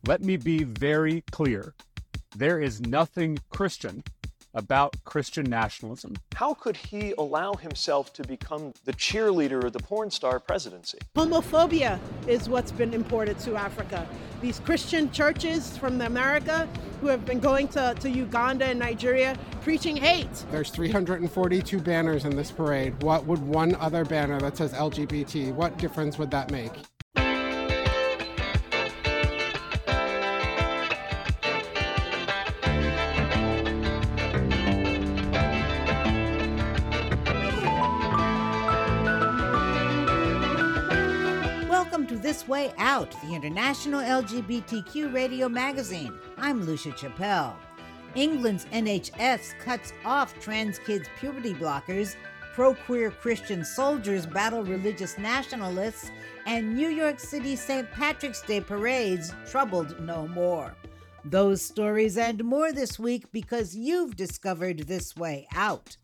Let me be very clear. There is nothing Christian about Christian nationalism. How could he allow himself to become the cheerleader of the porn star presidency? Homophobia is what's been imported to Africa. These Christian churches from America who have been going to Uganda and Nigeria preaching hate. There's 342 banners in this parade. What would one other banner that says LGBT, what difference would that make? This Way Out, the international LGBTQ radio magazine. I'm Lucia Chappelle. England's NHS cuts off trans kids' puberty blockers, pro-queer Christian soldiers battle religious nationalists, and New York City St. Patrick's Day parades troubled no more. Those stories and more this week because you've discovered This Way Out.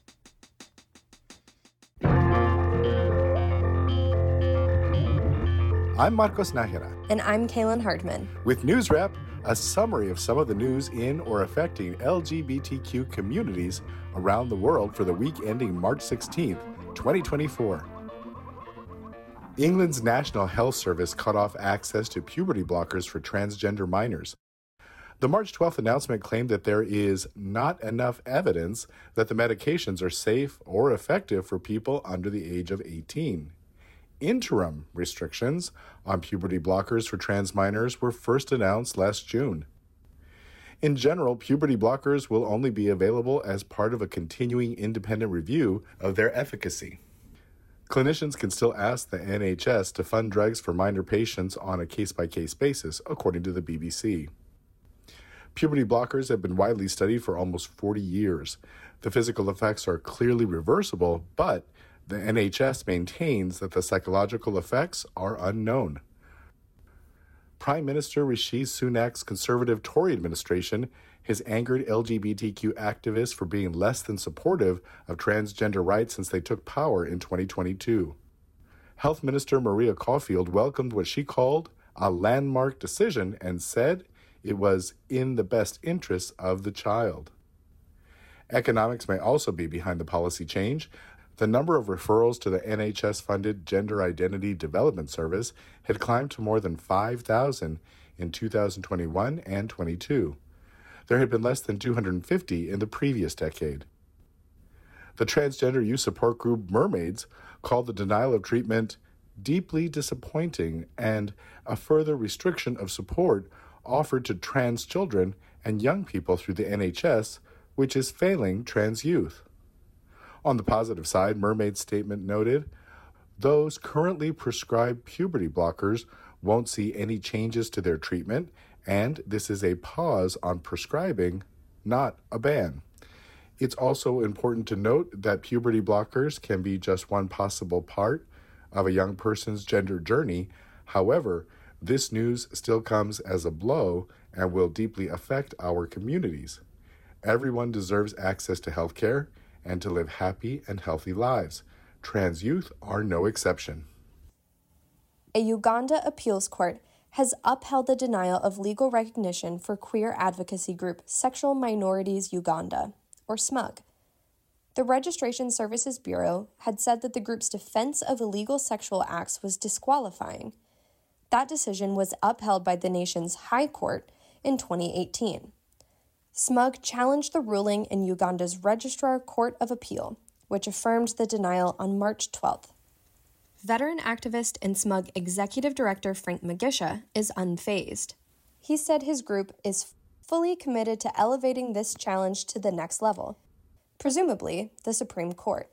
I'm Marcos Nájera. And I'm Kaylin Hardman. With News Wrap, a summary of some of the news in or affecting LGBTQ communities around the world for the week ending March 16th, 2024. England's National Health Service cut off access to puberty blockers for transgender minors. The March 12th announcement claimed that there is not enough evidence that the medications are safe or effective for people under the age of 18. Interim restrictions on puberty blockers for trans minors were first announced last June. In general, puberty blockers will only be available as part of a continuing independent review of their efficacy. Clinicians can still ask the NHS to fund drugs for minor patients on a case-by-case basis, according to the BBC. Puberty blockers have been widely studied for almost 40 years. The physical effects are clearly reversible, but the NHS maintains that the psychological effects are unknown. Prime Minister Rishi Sunak's Conservative Tory administration has angered LGBTQ activists for being less than supportive of transgender rights since they took power in 2022. Health Minister Maria Caulfield welcomed what she called a landmark decision and said it was in the best interests of the child. Economics may also be behind the policy change. The number of referrals to the NHS-funded Gender Identity Development Service had climbed to more than 5,000 in 2021 and 22. There had been less than 250 in the previous decade. The transgender youth support group Mermaids called the denial of treatment deeply disappointing and a further restriction of support offered to trans children and young people through the NHS, which is failing trans youth. On the positive side, Mermaid's statement noted, those currently prescribed puberty blockers won't see any changes to their treatment, and this is a pause on prescribing, not a ban. It's also important to note that puberty blockers can be just one possible part of a young person's gender journey. However, this news still comes as a blow and will deeply affect our communities. Everyone deserves access to health care and to live happy and healthy lives. Trans youth are no exception. A Uganda appeals court has upheld the denial of legal recognition for queer advocacy group Sexual Minorities Uganda, or SMUG. The Registration Services Bureau had said that the group's defense of illegal sexual acts was disqualifying. That decision was upheld by the nation's High Court in 2018. SMUG challenged the ruling in Uganda's Registrar Court of Appeal, which affirmed the denial on March 12th. Veteran activist and SMUG executive director Frank Mugisha is unfazed. He said his group is fully committed to elevating this challenge to the next level, presumably the Supreme Court.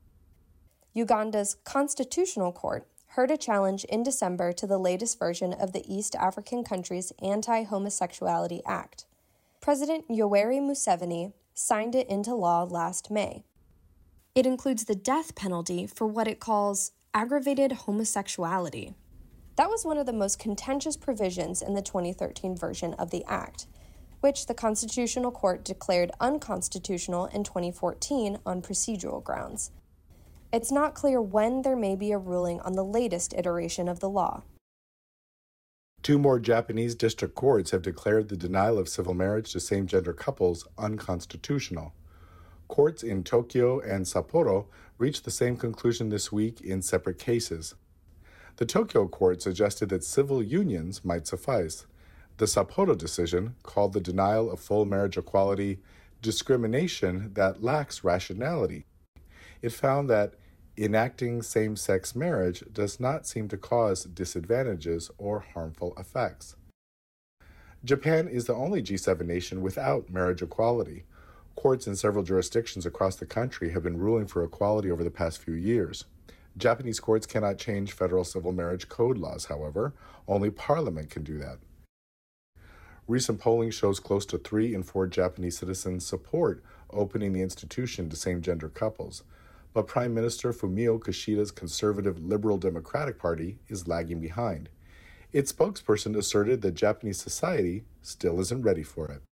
Uganda's Constitutional Court heard a challenge in December to the latest version of the East African country's Anti-Homosexuality Act. President Yoweri Museveni signed it into law last May. It includes the death penalty for what it calls aggravated homosexuality. That was one of the most contentious provisions in the 2013 version of the Act, which the Constitutional Court declared unconstitutional in 2014 on procedural grounds. It's not clear when there may be a ruling on the latest iteration of the law. 2 more Japanese district courts have declared the denial of civil marriage to same-gender couples unconstitutional. Courts in Tokyo and Sapporo reached the same conclusion this week in separate cases. The Tokyo court suggested that civil unions might suffice. The Sapporo decision called the denial of full marriage equality discrimination that lacks rationality. It found that enacting same-sex marriage does not seem to cause disadvantages or harmful effects. Japan is the only G7 nation without marriage equality. Courts in several jurisdictions across the country have been ruling for equality over the past few years. Japanese courts cannot change federal civil marriage code laws, however. Only Parliament can do that. Recent polling shows close to 3 in 4 Japanese citizens support opening the institution to same-gender couples. But Prime Minister Fumio Kishida's conservative Liberal Democratic Party is lagging behind. Its spokesperson asserted that Japanese society still isn't ready for it.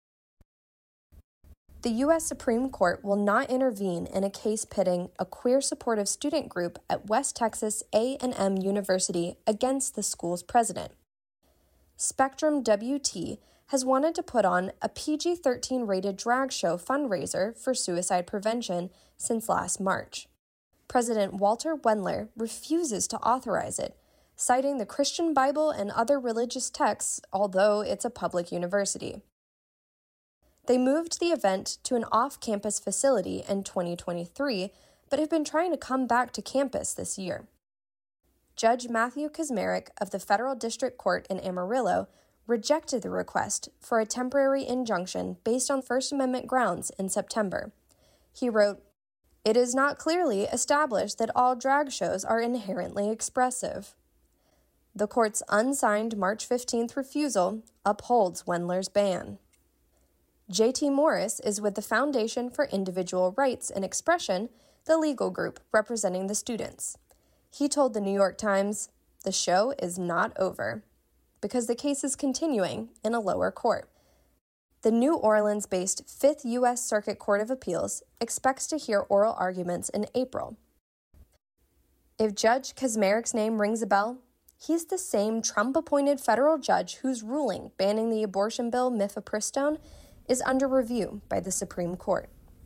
The U.S. Supreme Court will not intervene in a case pitting a queer-supportive student group at West Texas A&M University against the school's president. Spectrum WT has wanted to put on a PG-13 rated drag show fundraiser for suicide prevention since last March. President Walter Wendler refuses to authorize it, citing the Christian Bible and other religious texts, although it's a public university. They moved the event to an off-campus facility in 2023, but have been trying to come back to campus this year. Judge Matthew Kaczmarek of the Federal District Court in Amarillo rejected the request for a temporary injunction based on First Amendment grounds in September. He wrote, "It is not clearly established that all drag shows are inherently expressive." The court's unsigned March 15th refusal upholds Wendler's ban. J.T. Morris is with the Foundation for Individual Rights and Expression, the legal group representing the students. He told the New York Times, "The show is not over," because the case is continuing in a lower court. The New Orleans-based 5th U.S. Circuit Court of Appeals expects to hear oral arguments in April. If Judge Kaczmarek's name rings a bell, he's the same Trump-appointed federal judge whose ruling banning the abortion bill mifepristone is under review by the Supreme Court.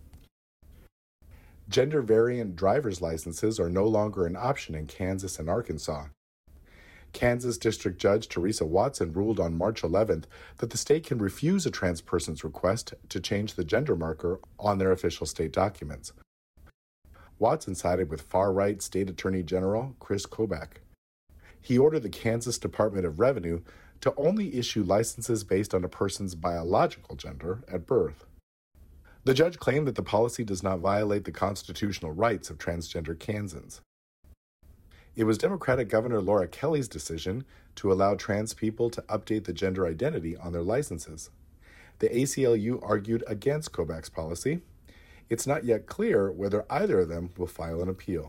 Gender-variant driver's licenses are no longer an option in Kansas and Arkansas. Kansas District Judge Teresa Watson ruled on March 11th that the state can refuse a trans person's request to change the gender marker on their official state documents. Watson sided with far-right State Attorney General Chris Kobach. He ordered the Kansas Department of Revenue to only issue licenses based on a person's biological gender at birth. The judge claimed that the policy does not violate the constitutional rights of transgender Kansans. It was Democratic Governor Laura Kelly's decision to allow trans people to update the gender identity on their licenses. The ACLU argued against Kobach's policy. It's not yet clear whether either of them will file an appeal.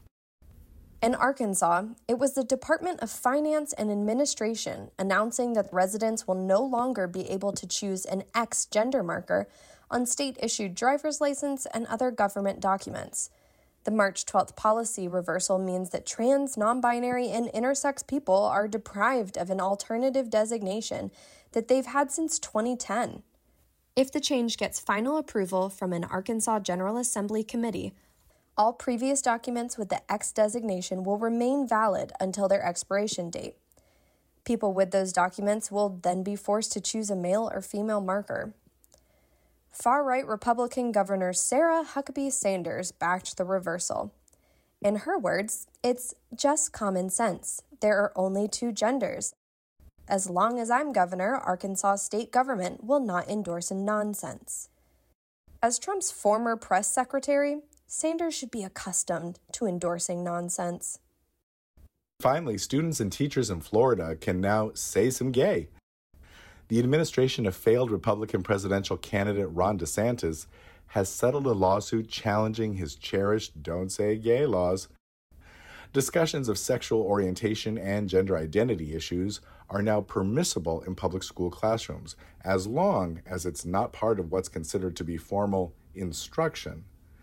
In Arkansas, it was the Department of Finance and Administration announcing that residents will no longer be able to choose an X gender marker on state-issued driver's license and other government documents. The March 12th policy reversal means that trans, non-binary, and intersex people are deprived of an alternative designation that they've had since 2010. If the change gets final approval from an Arkansas General Assembly committee, all previous documents with the X designation will remain valid until their expiration date. People with those documents will then be forced to choose a male or female marker. Far-right Republican Governor Sarah Huckabee Sanders backed the reversal. In her words, it's just common sense. There are only 2 genders. As long as I'm governor, Arkansas state government will not endorse nonsense. As Trump's former press secretary, Sanders should be accustomed to endorsing nonsense. Finally, students and teachers in Florida can now say some gay. The administration of failed Republican presidential candidate Ron DeSantis has settled a lawsuit challenging his cherished Don't Say Gay laws. Discussions of sexual orientation and gender identity issues are now permissible in public school classrooms, as long as it's not part of what's considered to be formal instruction.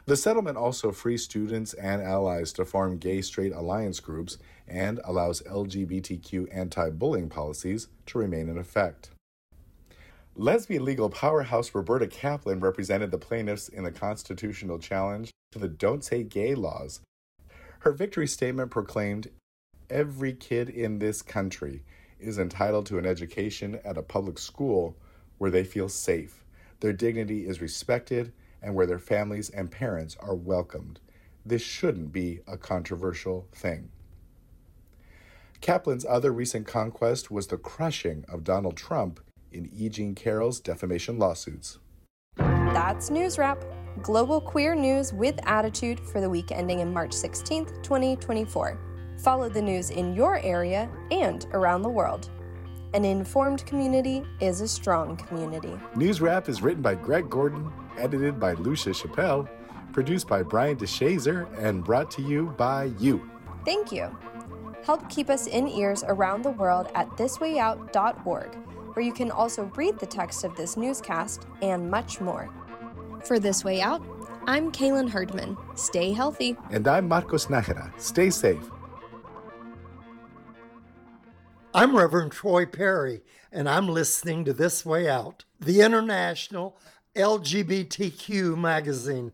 The settlement also frees students and allies to form gay-straight alliance groups and allows LGBTQ anti-bullying policies to remain in effect. Lesbian legal powerhouse Roberta Kaplan represented the plaintiffs in the constitutional challenge to the Don't Say Gay laws. Her victory statement proclaimed, "Every kid in this country is entitled to an education at a public school where they feel safe, their dignity is respected, and where their families and parents are welcomed. This shouldn't be a controversial thing." Kaplan's other recent conquest was the crushing of Donald Trump in E. Jean Carroll's defamation lawsuits. That's News Wrap, global queer news with attitude for the week ending in March 16th, 2024. Follow the news in your area and around the world. An informed community is a strong community. News Wrap is written by Greg Gordon, edited by Lucia Chappelle, produced by Brian DeShazer, and brought to you by you. Thank you. Help keep us in ears around the world at thiswayout.org, where you can also read the text of this newscast and much more. For This Way Out, I'm Kaylin Herdman. Stay healthy. And I'm Marcos Nájera. Stay safe. I'm Reverend Troy Perry, and I'm listening to This Way Out, the international LGBTQ magazine.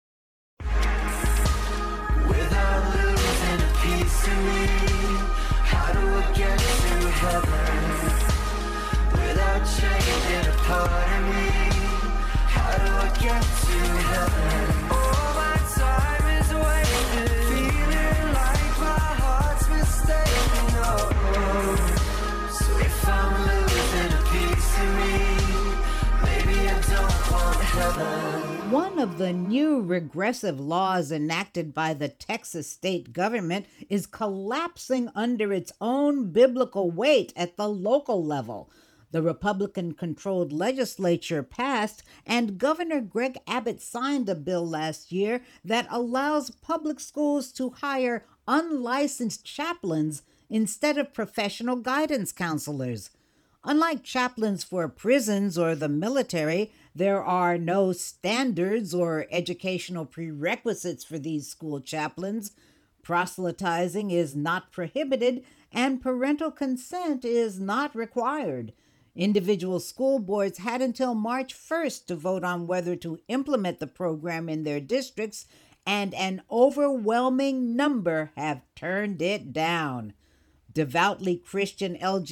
Without losing a piece of me, how do I get to heaven? Without changing a part of me, how do I get to heaven? All my time is wasted, feeling like my heart's mistaken. Oh. So if I'm losing a piece of me, maybe I don't want heaven. One of the new regressive laws enacted by the Texas state government is collapsing under its own biblical weight at the local level. The Republican-controlled legislature passed, and Governor Greg Abbott signed a bill last year that allows public schools to hire unlicensed chaplains instead of professional guidance counselors. Unlike chaplains for prisons or the military, there are no standards or educational prerequisites for these school chaplains. Proselytizing is not prohibited, and parental consent is not required. Individual school boards had until March 1st to vote on whether to implement the program in their districts, and an overwhelming number have turned it down. Devoutly Christian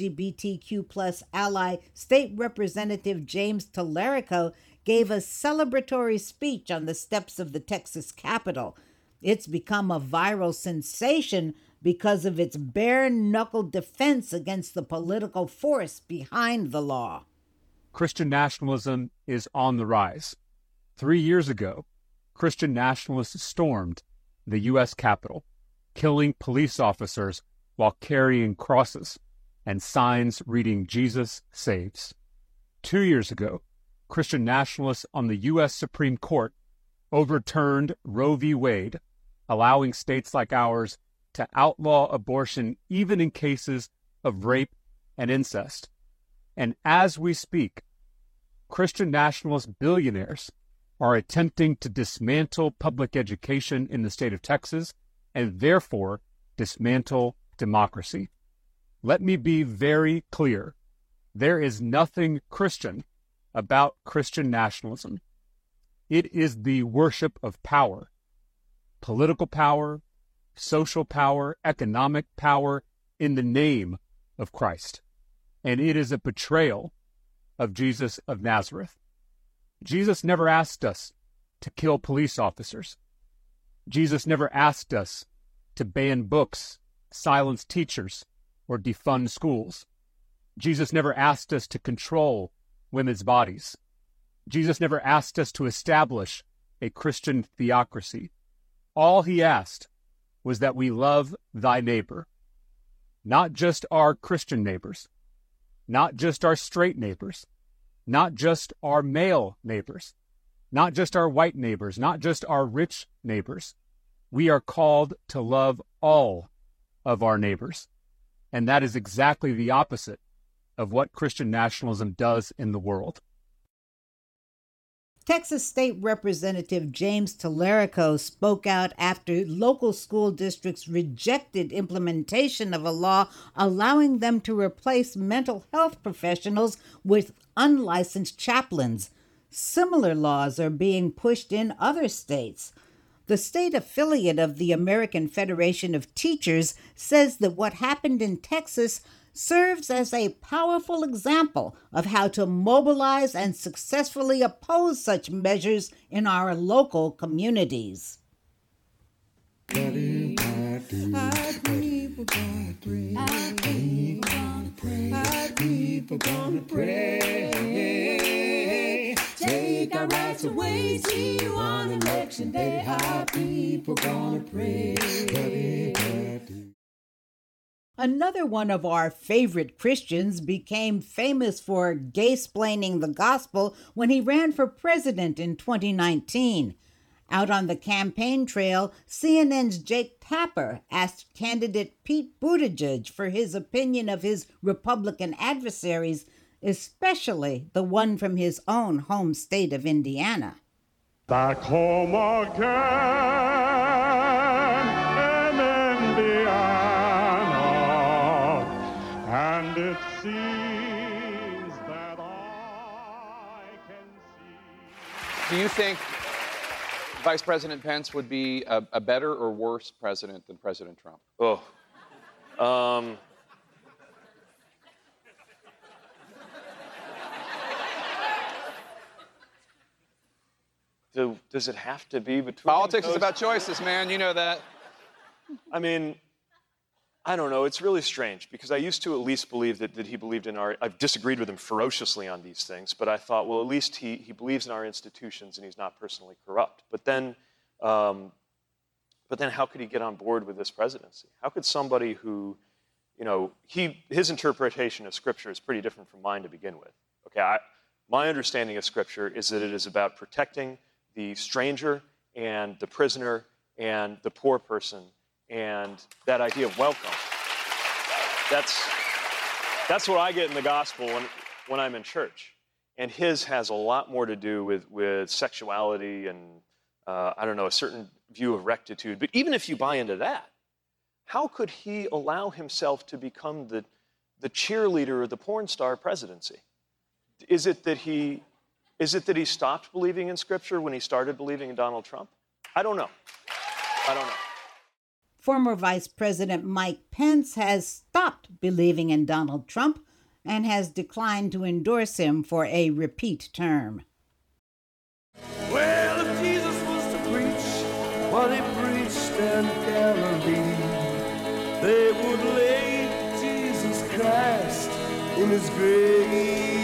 LGBTQ+ ally State Representative James Tallarico gave a celebratory speech on the steps of the Texas Capitol. It's become a viral sensation because of its bare-knuckle defense against the political force behind the law. Christian nationalism is on the rise. 3 years ago, Christian nationalists stormed the U.S. Capitol, killing police officers while carrying crosses and signs reading "Jesus saves." 2 years ago, Christian nationalists on the U.S. Supreme Court overturned Roe v. Wade, allowing states like ours to outlaw abortion even in cases of rape and incest. And as we speak, Christian nationalist billionaires are attempting to dismantle public education in the state of Texas and therefore dismantle democracy. Let me be very clear. There is nothing Christian about Christian nationalism. It is the worship of power, political power, social power, economic power in the name of Christ. And it is a betrayal of Jesus of Nazareth. Jesus never asked us to kill police officers. Jesus never asked us to ban books, silence teachers, or defund schools. Jesus never asked us to control women's bodies. Jesus never asked us to establish a Christian theocracy. All he asked was that we love thy neighbor, not just our Christian neighbors, not just our straight neighbors, not just our male neighbors, not just our white neighbors, not just our rich neighbors. We are called to love all of our neighbors. And that is exactly the opposite of what Christian nationalism does in the world. Texas State Representative James Tallarico spoke out after local school districts rejected implementation of a law allowing them to replace mental health professionals with unlicensed chaplains. Similar laws are being pushed in other states. The state affiliate of the American Federation of Teachers says that what happened in Texas serves as a powerful example of how to mobilize and successfully oppose such measures in our local communities. Take our rights away, see you on election day. Our people gonna pray. Another one of our favorite Christians became famous for gay-splaining the gospel when he ran for president in 2019. Out on the campaign trail, CNN's Jake Tapper asked candidate Pete Buttigieg for his opinion of his Republican adversaries, especially the one from his own home state of Indiana. Back home again in Indiana, and it seems that I can see. Do you think Vice President Pence would be a better or worse president than President Trump? Does it have to be between Politics those? is about choices, man. You know that. I mean, I don't know. It's really strange because I used to at least believe that he believed in our... I've disagreed with him ferociously on these things, but I thought, well, at least he believes in our institutions and he's not personally corrupt. But then how could he get on board with this presidency? How could somebody who, his interpretation of Scripture is pretty different from mine to begin with. Okay, my understanding of Scripture is that it is about protecting the stranger and the prisoner and the poor person and that idea of welcome. That's what I get in the gospel when I'm in church. And his has a lot more to do with sexuality and, a certain view of rectitude. But even if you buy into that, how could he allow himself to become the cheerleader of the porn star presidency? Is it that he stopped believing in Scripture when he started believing in Donald Trump? I don't know. Former Vice President Mike Pence has stopped believing in Donald Trump and has declined to endorse him for a repeat term. Well, if Jesus was to preach what he preached in Galilee, they would lay Jesus Christ in his grave.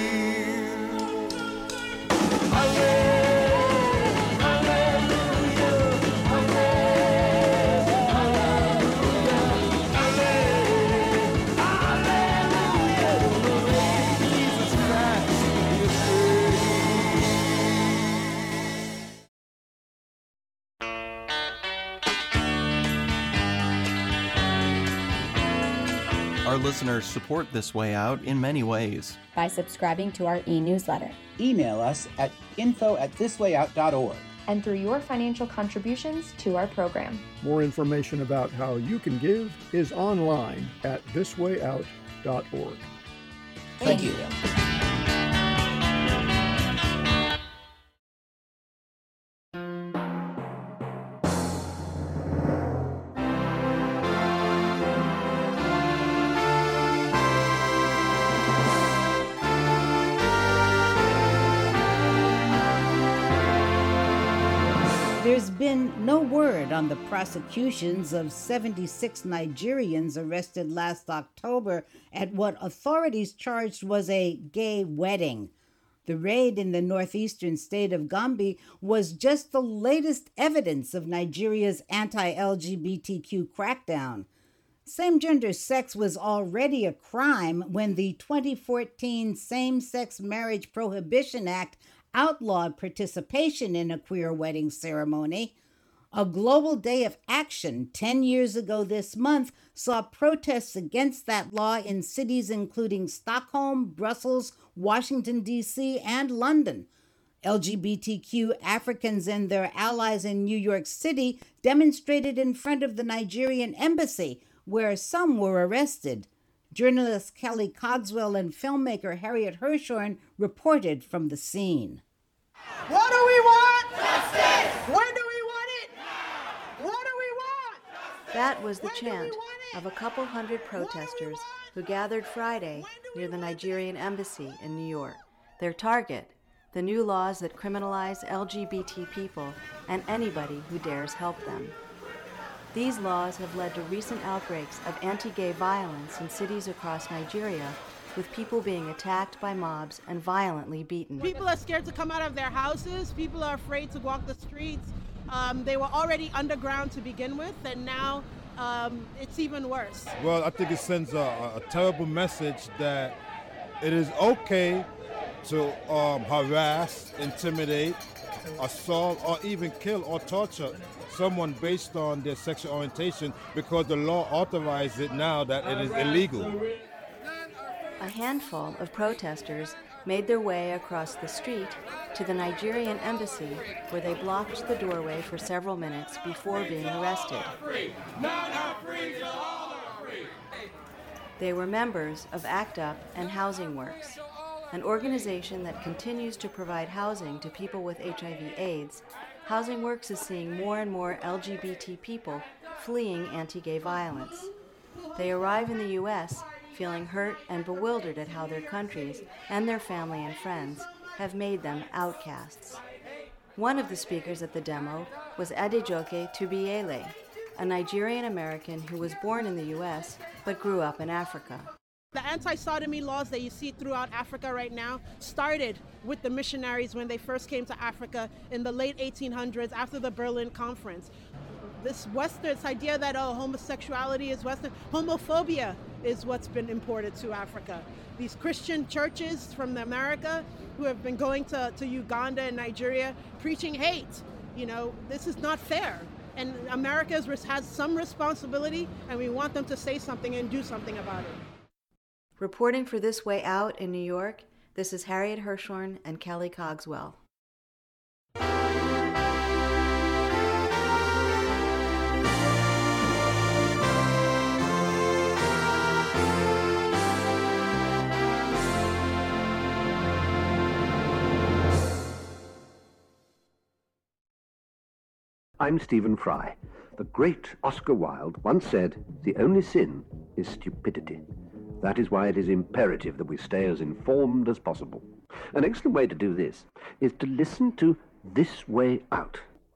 Our listeners support This Way Out in many ways. By subscribing to our e-newsletter. Email us at info@thiswayout.org. And through your financial contributions to our program. More information about how you can give is online at thiswayout.org. Thank you. There's been no word on the prosecutions of 76 Nigerians arrested last October at what authorities charged was a gay wedding. The raid in the northeastern state of Gombe was just the latest evidence of Nigeria's anti-LGBTQ crackdown. Same-gender sex was already a crime when the 2014 Same-Sex Marriage Prohibition Act outlawed participation in a queer wedding ceremony. A global day of action 10 years ago this month saw protests against that law in cities including Stockholm, Brussels, Washington, D.C., and London. LGBTQ Africans and their allies in New York City demonstrated in front of the Nigerian embassy, where some were arrested. Journalist Kelly Cogswell and filmmaker Harriet Hirshhorn reported from the scene. What do we want? Justice! When do we want it? What do we want? That was the chant of a couple hundred protesters who gathered Friday near the Nigerian embassy in New York. Their target, the new laws that criminalize LGBT people and anybody who dares help them. These laws have led to recent outbreaks of anti-gay violence in cities across Nigeria, with people being attacked by mobs and violently beaten. People are scared to come out of their houses. People are afraid to walk the streets. They were already underground to begin with, and now it's even worse. Well, I think it sends a terrible message that it is okay to harass, intimidate, assault, or even kill or torture someone based on their sexual orientation, because the law authorizes it now that it is illegal. A handful of protesters made their way across the street to the Nigerian embassy, where they blocked the doorway for several minutes before being arrested. They were members of ACT UP and Housing Works, an organization that continues to provide housing to people with HIV/AIDS. Housing Works is seeing more and more LGBT people fleeing anti-gay violence. They arrive in the U.S. feeling hurt and bewildered at how their countries and their family and friends have made them outcasts. One of the speakers at the demo was Adejoke Tubiele, a Nigerian American who was born in the U.S. but grew up in Africa. The anti-sodomy laws that you see throughout Africa right now started with the missionaries when they first came to Africa in the late 1800s after the Berlin Conference. This idea that homosexuality is Western, homophobia is what's been imported to Africa. These Christian churches from America who have been going to Uganda and Nigeria preaching hate. This is not fair. And America has some responsibility, and we want them to say something and do something about it. Reporting for This Way Out in New York, this is Harriet Hirshhorn and Kelly Cogswell. I'm Stephen Fry. The great Oscar Wilde once said, "The only sin is stupidity." That is why it is imperative that we stay as informed as possible. An excellent way to do this is to listen to This Way Out.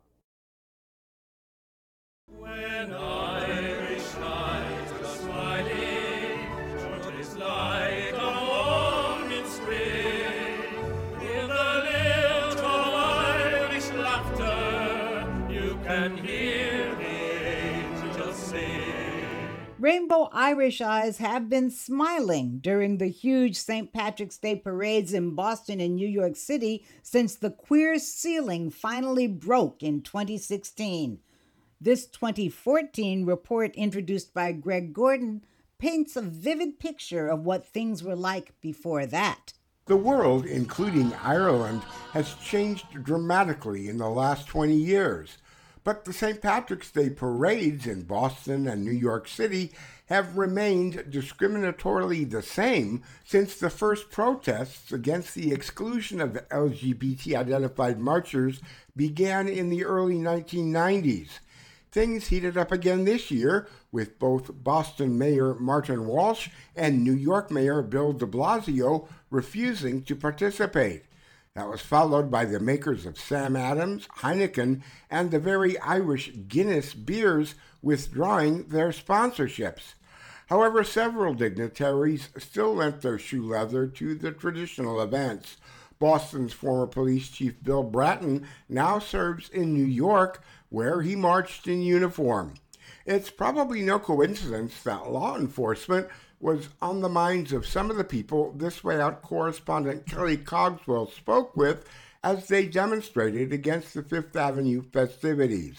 When Irish lights are smiling, what is like a morning spring, with a little Irish laughter, you can hear the angels sing. Rainbow Irish eyes have been smiling during the huge St. Patrick's Day parades in Boston and New York City since the queer ceiling finally broke in 2016. This 2014 report, introduced by Greg Gordon, paints a vivid picture of what things were like before that. The world, including Ireland, has changed dramatically in the last 20 years. But the St. Patrick's Day parades in Boston and New York City have remained discriminatorily the same since the first protests against the exclusion of LGBT-identified marchers began in the early 1990s. Things heated up again this year, with both Boston Mayor Martin Walsh and New York Mayor Bill de Blasio refusing to participate. That was followed by the makers of Sam Adams, Heineken, and the very Irish Guinness beers withdrawing their sponsorships. However, several dignitaries still lent their shoe leather to the traditional events. Boston's former police chief Bill Bratton now serves in New York, where he marched in uniform. It's probably no coincidence that law enforcement was on the minds of some of the people This Way Out correspondent Kelly Cogswell spoke with as they demonstrated against the Fifth Avenue festivities.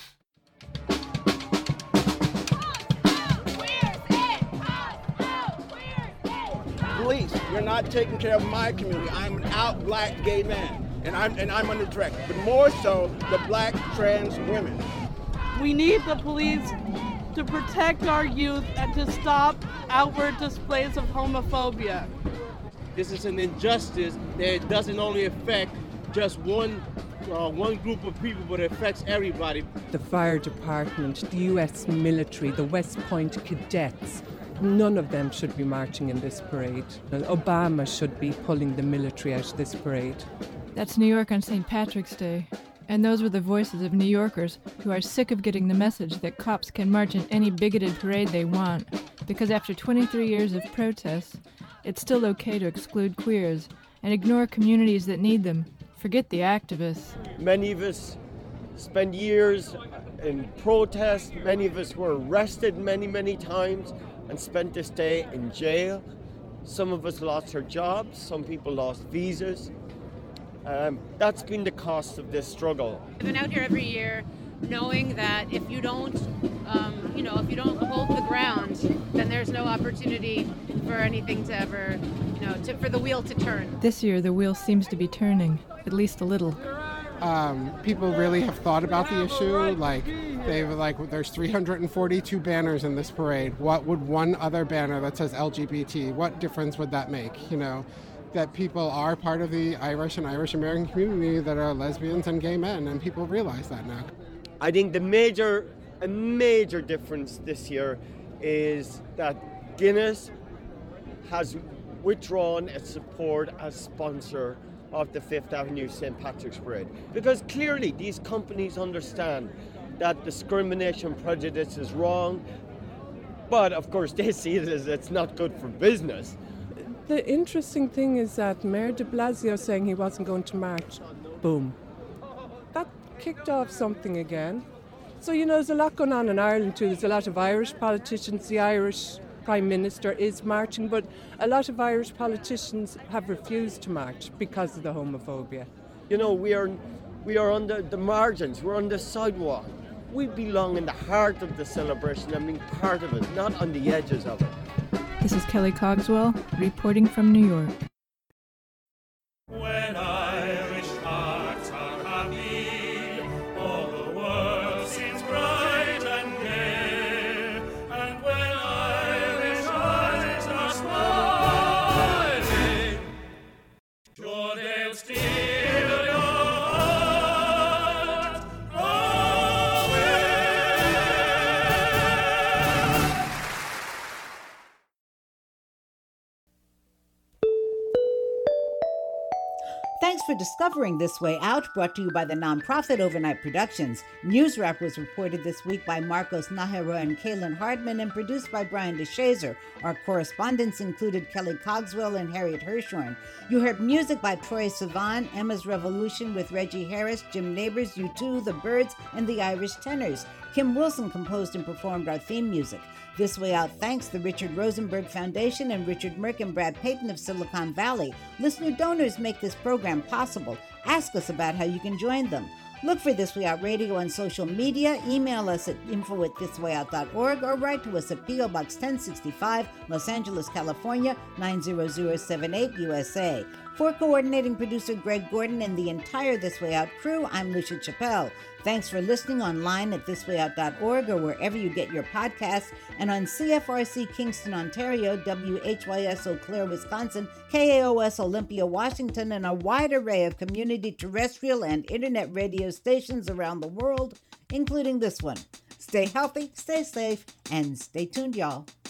Police, you're not taking care of my community. I'm an out black gay man. and I'm under threat, but more so the black trans women. We need the police to protect our youth and to stop outward displays of homophobia. This is an injustice that doesn't only affect just one group of people, but it affects everybody. The fire department, the US military, the West Point cadets, none of them should be marching in this parade. Obama should be pulling the military out of this parade. That's New York on St. Patrick's Day. And those were the voices of New Yorkers who are sick of getting the message that cops can march in any bigoted parade they want, because after 23 years of protests, it's still okay to exclude queers and ignore communities that need them. Forget the activists. Many of us spent years in protest. Many of us were arrested many times and spent this day in jail. Some of us lost our jobs. Some people lost visas. That's been the cost of this struggle. I've been out here every year knowing that if you don't, if you don't hold the ground, then there's no opportunity for anything to ever, for the wheel to turn. This year, the wheel seems to be turning, at least a little. People really have thought about the issue. There's 342 banners in this parade. What would one other banner that says LGBT, what difference would that make? That people are part of the Irish and Irish American community that are lesbians and gay men, and people realize that now. I think a major difference this year is that Guinness has withdrawn its support as sponsor of the Fifth Avenue St. Patrick's Parade. Because clearly these companies understand that discrimination prejudice is wrong, but of course they see it as it's not good for business. The interesting thing is that Mayor de Blasio saying he wasn't going to march, boom. That kicked off something again. So, there's a lot going on in Ireland too. There's a lot of Irish politicians. The Irish Prime Minister is marching, but a lot of Irish politicians have refused to march because of the homophobia. We are on the margins. We're on the sidewalk. We belong in the heart of the celebration and being part of it, not on the edges of it. This is Kelly Cogswell, reporting from New York. When Irish hearts are happy, all the world seems bright and gay. And when Irish eyes are smiling, sure they'll steal your heart away. Thanks for discovering This Way Out, brought to you by the nonprofit Overnight Productions. News Wrap was reported this week by Marcos Nahara and Kaylin Hardman and produced by Brian DeShazer. Our correspondents included Kelly Cogswell and Harriet Hirschhorn. You heard music by Troye Sivan, Emma's Revolution with Reggie Harris, Jim Neighbors, U2, The Byrds, and the Irish Tenors. Kim Wilson composed and performed our theme music. This Way Out thanks the Richard Rosenberg Foundation and Richard Merck and Brad Payton of Silicon Valley. Listener donors make this program possible. Ask us about how you can join them. Look for This Way Out Radio on social media. Email us at info@thiswayout.org or write to us at P.O. Box 1065, Los Angeles, California, 90078, USA. For coordinating producer Greg Gordon and the entire This Way Out crew, I'm Lucia Chappelle. Thanks for listening online at thiswayout.org or wherever you get your podcasts, and on CFRC Kingston, Ontario, WHYS Eau Claire, Wisconsin, KAOS Olympia, Washington, and a wide array of community terrestrial and internet radio stations around the world, including this one. Stay healthy, stay safe, and stay tuned, y'all.